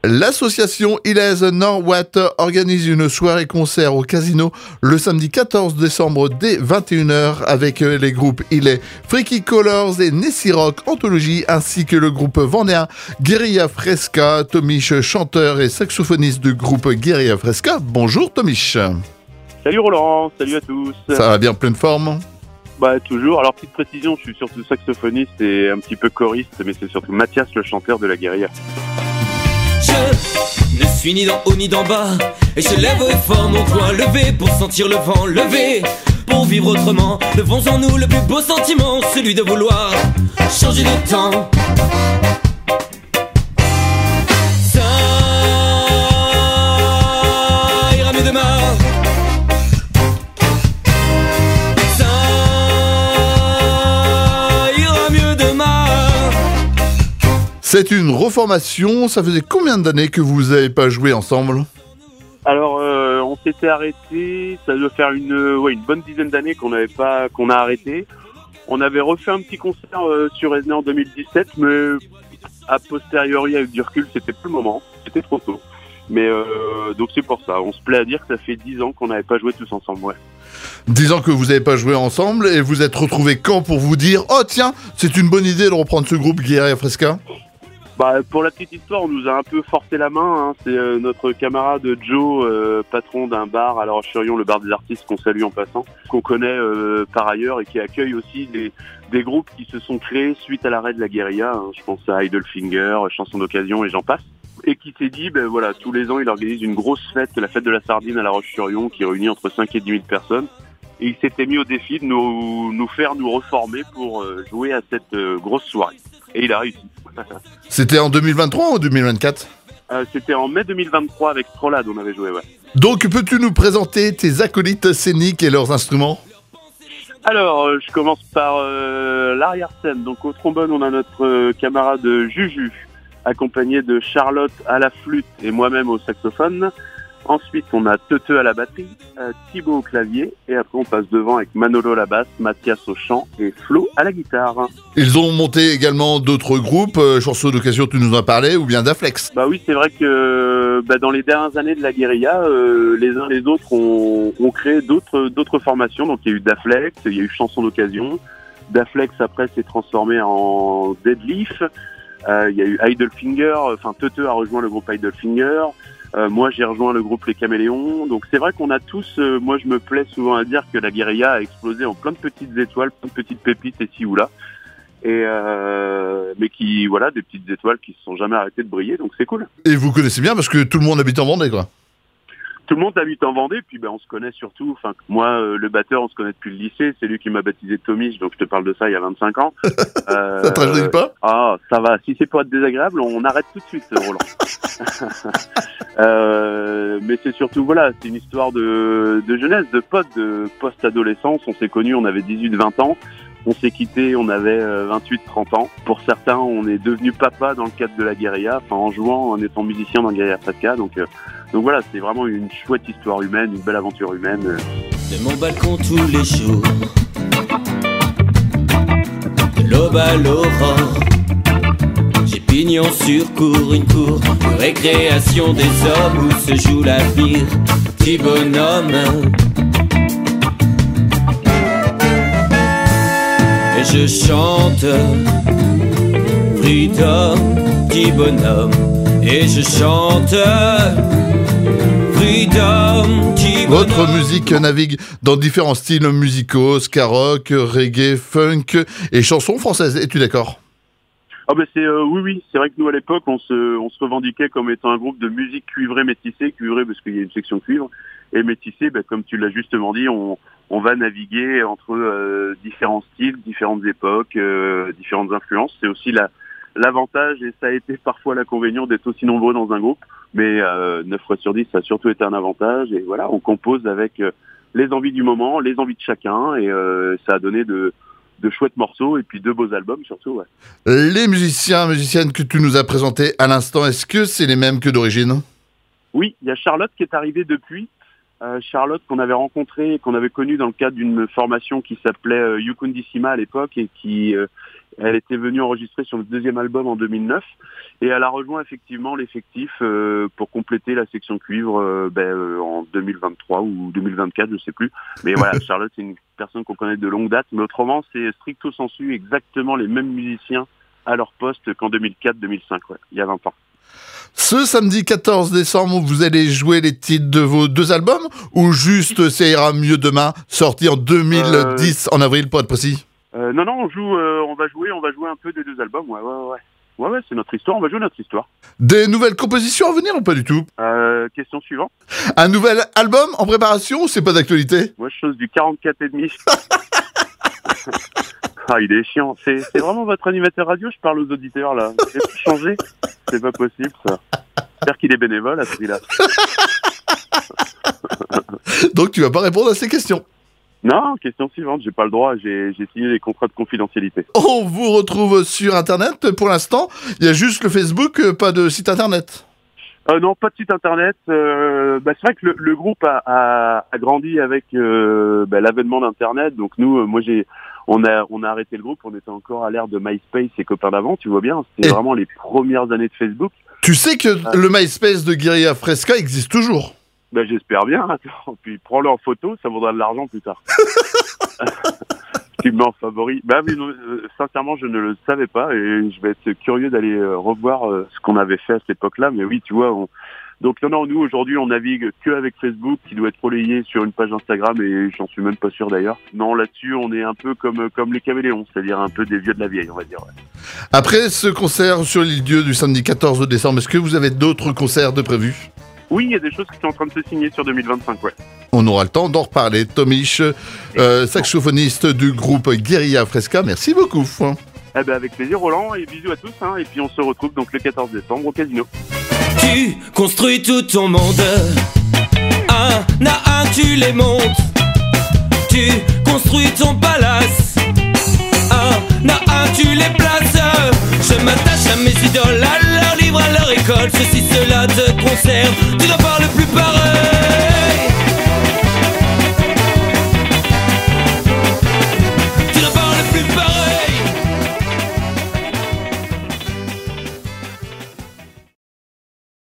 L'association Ilez Nord-Ouest organise une soirée-concert au Casino le samedi 14 décembre dès 21h avec les groupes Ilez, Freaky Colors et Nessie Rock Anthologie ainsi que le groupe vendéen Guerilla Fresca. Tomish, chanteur et saxophoniste du groupe Guerilla Fresca. Bonjour Tomish. Salut Roland, salut à tous. Ça va bien, pleine forme? Bah toujours, alors petite précision, je suis surtout saxophoniste et un petit peu choriste, mais c'est surtout Mathias le chanteur de la Guerilla. Je ne suis ni d'en haut ni d'en bas, et je lève haut et fort mon poing levé pour sentir le vent levé, pour vivre autrement. Levons en nous le plus beau sentiment, celui de vouloir changer de temps. Ça ira mieux demain. Ça ira mieux demain. C'est une reformation, ça faisait combien d'années que vous n'avez pas joué ensemble? Alors on s'était arrêté, ça doit faire une bonne dizaine d'années qu'on a arrêté. On avait refait un petit concert sur Esnay en 2017, mais a posteriori avec du recul, c'était plus le moment, c'était trop tôt. Mais donc c'est pour ça, on se plaît à dire que ça fait 10 ans qu'on n'avait pas joué tous ensemble, ouais. 10 ans que vous n'avez pas joué ensemble et vous êtes retrouvés quand pour vous dire « Oh tiens, c'est une bonne idée de reprendre ce groupe Guerilla Fresca ». Bah, pour la petite histoire, on nous a un peu forcé la main, hein. C'est notre camarade Joe, patron d'un bar à La Roche-sur-Yon, le bar des artistes qu'on salue en passant, qu'on connaît par ailleurs et qui accueille aussi des groupes qui se sont créés suite à l'arrêt de la Guerilla, hein. Je pense à Idlefinger, Chanson d'occasion et j'en passe. Et qui s'est dit, ben voilà, tous les ans il organise une grosse fête, la fête de la sardine à La Roche-sur-Yon, qui réunit entre 5 et 10 000 personnes. Et il s'était mis au défi de nous faire nous reformer pour jouer à cette grosse soirée. Et il a réussi. C'était en 2023 ou 2024 ? C'était en mai 2023 avec Trollade, on avait joué, ouais. Donc, peux-tu nous présenter tes acolytes scéniques et leurs instruments ? Alors, je commence par l'arrière-scène. Donc, au trombone, on a notre camarade Juju, accompagné de Charlotte à la flûte et moi-même au saxophone. Ensuite, on a Teuteux à la batterie, Thibaut au clavier, et après on passe devant avec Manolo à la basse, Mathias au chant et Flo à la guitare. Ils ont monté également d'autres groupes, Chanson d'occasion, tu nous en parlais, ou bien Daflex. Bah oui, c'est vrai que dans les dernières années de la Guerilla, les uns les autres ont créé d'autres formations. Donc il y a eu Daflex, il y a eu Chanson d'occasion. Daflex après s'est transformé en Deadleaf. Il y a eu Idlefinger, enfin Teuteux a rejoint le groupe Idlefinger. Moi, j'ai rejoint le groupe Les Caméléons. Donc, c'est vrai qu'on a tous, moi, je me plais souvent à dire que la Guerilla a explosé en plein de petites étoiles, plein de petites pépites ici ou là. Et, mais qui, voilà, des petites étoiles qui se sont jamais arrêtées de briller. Donc, c'est cool. Et vous connaissez bien parce que tout le monde habite en Vendée, quoi. Tout le monde habite en Vendée, puis on se connaît surtout. Enfin, moi, le batteur, on se connaît depuis le lycée. C'est lui qui m'a baptisé Tomish, donc je te parle de ça il y a 25 ans. Ça te rajeunit pas ? Ah, ça va. Si c'est pour être désagréable, on arrête tout de suite, Roland. Mais c'est surtout, voilà, c'est une histoire de jeunesse, de potes, de post-adolescence. On s'est connus, on avait 18-20 ans. On s'est quittés, on avait 28-30 ans. Pour certains, on est devenu papa dans le cadre de la Guerilla, enfin en jouant, en étant musicien dans Guerilla Fresca. Donc voilà, c'est vraiment une chouette histoire humaine, une belle aventure humaine. De mon balcon tous les jours, de l'aube à l'aurore, j'ai pignon sur cour, une cour de récréation des hommes où se joue l'avenir, petit bonhomme. Et je chante Freedom, petit bonhomme. Et je chante Freedom, petit bonhomme. Votre musique navigue dans différents styles musicaux, ska rock, reggae, funk et chansons françaises. Es-tu d'accord ? Ah oui, c'est vrai que nous à l'époque on se revendiquait comme étant un groupe de musique cuivrée métissée, cuivrée parce qu'il y a une section cuivre, et métissée, comme tu l'as justement dit, on va naviguer entre différents styles, différentes époques, différentes influences. C'est aussi l'avantage, et ça a été parfois l'inconvénient d'être aussi nombreux dans un groupe, mais 9 fois sur 10 ça a surtout été un avantage, et voilà, on compose avec les envies du moment, les envies de chacun, et ça a donné de chouettes morceaux et puis 2 beaux albums surtout, ouais. Les musiciennes que tu nous as présentés à l'instant, est-ce que c'est les mêmes que d'origine ? Oui, il y a Charlotte qui est arrivée depuis. Charlotte qu'on avait rencontrée, qu'on avait connue dans le cadre d'une formation qui s'appelait Yukundissima à l'époque et qui Elle était venue enregistrer sur le deuxième album en 2009 et elle a rejoint effectivement l'effectif pour compléter la section cuivre en 2023 ou 2024, je sais plus. Mais voilà, Charlotte, c'est une personne qu'on connaît de longue date, mais autrement, c'est stricto sensu exactement les mêmes musiciens à leur poste qu'en 2004-2005, il y a 20 ans. Ce samedi 14 décembre, vous allez jouer les titres de vos 2 albums ou juste Ça ira mieux demain, sorti en 2010, en avril pour être précis? Non, on va jouer un peu des 2 albums, ouais, c'est notre histoire, on va jouer notre histoire. Des nouvelles compositions à venir ou pas du tout? Question suivante. Un nouvel album en préparation ou c'est pas d'actualité? Moi, je chose du 44,5. Ah, il est chiant. C'est vraiment votre animateur radio, je parle aux auditeurs, là. J'ai tout changé. C'est pas possible, ça. J'espère qu'il est bénévole à ce prix-là. Donc, tu vas pas répondre à ces questions. Non, question suivante, j'ai pas le droit, j'ai signé des contrats de confidentialité. On vous retrouve sur Internet pour l'instant. Il y a juste le Facebook, pas de site Internet. Non, pas de site Internet. C'est vrai que le groupe a grandi avec l'avènement d'Internet. Donc nous, on a arrêté le groupe, on était encore à l'ère de MySpace et copains d'avant, tu vois bien. C'était vraiment les premières années de Facebook. Tu sais que le MySpace de Guerilla Fresca existe toujours? J'espère bien. Attends, puis prends-le en photo, ça vaudra de l'argent plus tard. Tu me mets en favori. Sincèrement, je ne le savais pas et je vais être curieux d'aller revoir ce qu'on avait fait à cette époque-là. Mais oui, tu vois, donc non, nous aujourd'hui, on navigue que avec Facebook, qui doit être relayé sur une page Instagram et j'en suis même pas sûr d'ailleurs. Non, là-dessus, on est un peu comme les caméléons, c'est-à-dire un peu des vieux de la vieille, on va dire. Ouais. Après ce concert sur l'Île-Dieu du samedi 14 décembre, est-ce que vous avez d'autres concerts de prévus? Oui, il y a des choses qui sont en train de se signer sur 2025, ouais. On aura le temps d'en reparler. Tomish, saxophoniste du groupe Guerilla Fresca, merci beaucoup. Avec plaisir, Roland, et bisous à tous. Et puis on se retrouve donc le 14 décembre au Casino. Tu construis tout ton monde, un à un tu les montes. Tu construis ton palace, un à un tu les places. Je m'attache à mes idoles, à leur livre, à leur école. Ceci, cela te concerne, tu dois pas le plus par eux.